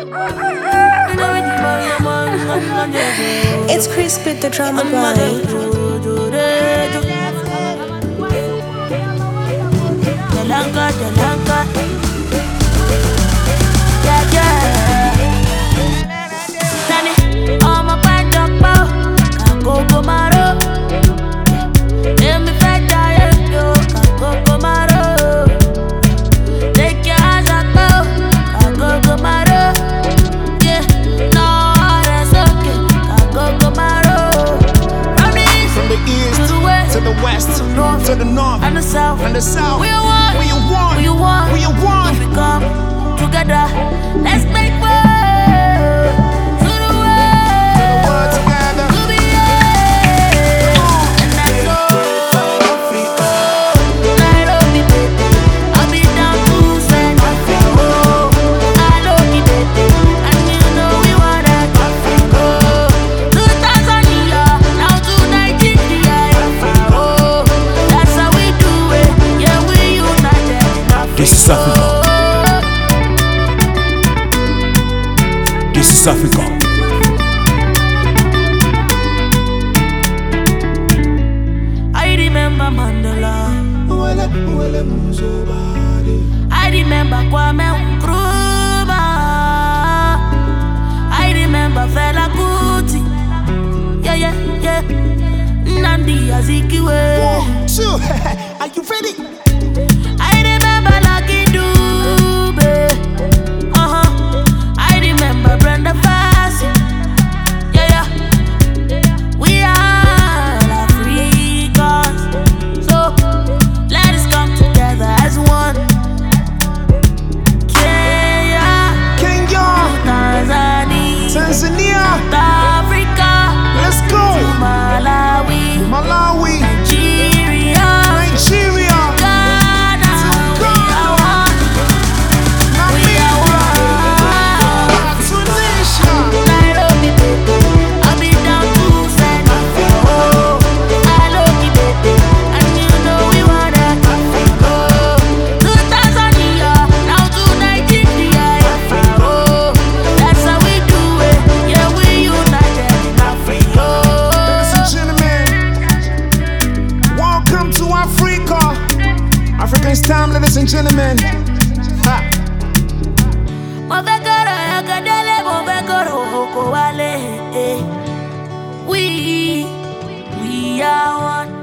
It's Crispy the drama boy. Jalanka, yeah, yeah. Nani, all my friends talk about Kako Maro. Let me fight that yo, Kako Maro. Take your eyes up, Kako Maro. Yeah, no, that's okay, Kako Maro. From the east to the west, to the north, and the south, we you want, we want, we want, we want. If we come together, let's make way to the world. Work together. To be here, and that's all. Africa, Nairobi, baby. I'll be down to South Africa. Oh, I love you, baby, and you know we want that Africa. To Tanzania, now to Nigeria, Africa. Oh, that's how we do it. Yeah, we united in Africa. This is Africa. This is Africa. I remember Mandela. I remember Kwame Nkrumah. I remember Fela Kuti. Yeah, yeah, yeah. Nnamdi Azikiwe. 1, 2, are you ready? I remember Lucky Dube. I remember Brenda Fassie. Yeah, yeah. We are Africans, so let us come together as one. Kenya, Tanzania, South Africa, Let's go. Malawi, Nigeria, Ghana. We are one. Tunisia. Nairobi, baby, I'll be down to South Africa. Oh, I love you, baby, and you know we want that Africa. To Tanzania, now to Nigeria, Africa. Oh, that's how we do it. Yeah, we united in Africa. Ladies and gentlemen, welcome to Africa. Africa's time, ladies and gentlemen. Ha. Mavekara yakadele, mavekara hoko wale. We are one.